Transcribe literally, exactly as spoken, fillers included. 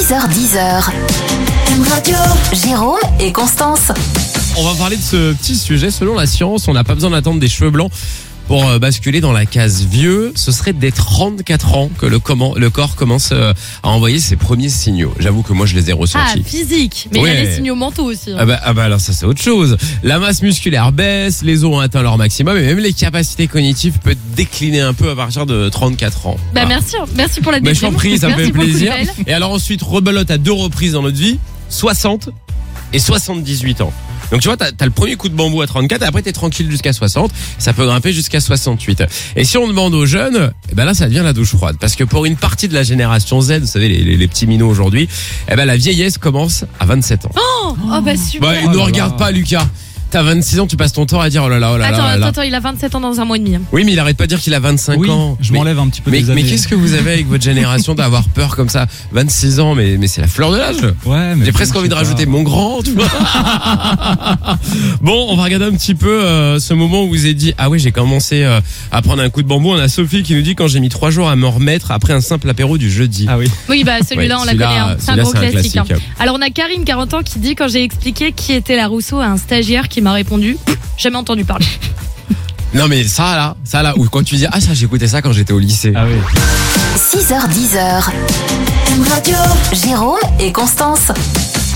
six heures dix. Radio. Jérôme et Constance. On va parler de ce petit sujet. Selon la science, on n'a pas besoin d'attendre des cheveux blancs pour basculer dans la case vieux. Ce serait dès trente-quatre ans que le, comment, le corps commence à envoyer ses premiers signaux. J'avoue que moi je les ai ressentis. Ah, physique. Mais ouais. Il y a les signaux mentaux aussi. Hein. Ah bah, ah bah alors ça c'est autre chose. La masse musculaire baisse, les os ont atteint leur maximum et même les capacités cognitives peuvent décliner un peu à partir de trente-quatre ans. Bah ah. merci, merci pour la bah, je t'en prie, ça me fait plaisir. Beaucoup, et alors ensuite rebelote à deux reprises dans notre vie, soixante et soixante-dix-huit ans. Donc tu vois, t'as, t'as le premier coup de bambou à trente-quatre, et après t'es tranquille jusqu'à soixante, ça peut grimper jusqu'à soixante-huit. Et si on demande aux jeunes, eh ben là ça devient la douche froide, parce que pour une partie de la génération Z, vous savez les, les, les petits minots aujourd'hui, eh ben la vieillesse commence à vingt-sept ans. Oh, oh bah super. Bah, oh ne regarde pas Lucas. T'as vingt-six ans, tu passes ton temps à dire oh là là, oh là attends, là. Attends, là. attends, il a vingt-sept ans dans un mois et demi. Oui, mais il arrête pas de dire qu'il a vingt-cinq oui, ans. Je mais, m'enlève un petit peu mais, des mais années. qu'est-ce que vous avez avec votre génération d'avoir peur comme ça? vingt-six ans, mais, mais c'est la fleur de l'âge. Ouais, mais j'ai presque envie de rajouter pas. mon grand, tu vois. Bon, on va regarder un petit peu euh, ce moment où vous avez dit ah oui, j'ai commencé euh, à prendre un coup de bambou. On a Sophie qui nous dit quand j'ai mis trois jours à me remettre après un simple apéro du jeudi. Ah oui. Oui, bah celui-là ouais, on la connaît. Hein. C'est un gros c'est un classique. classique. Hein. Alors on a Karine, quarante ans, qui dit quand j'ai expliqué qui était la Rousseau à un stagiaire qui m'a répondu jamais entendu parler. Non mais ça là, ça là, ou quand tu dis ah ça j'écoutais ça quand j'étais au lycée. Ah oui. six heures dix. Radio. Jérôme et Constance.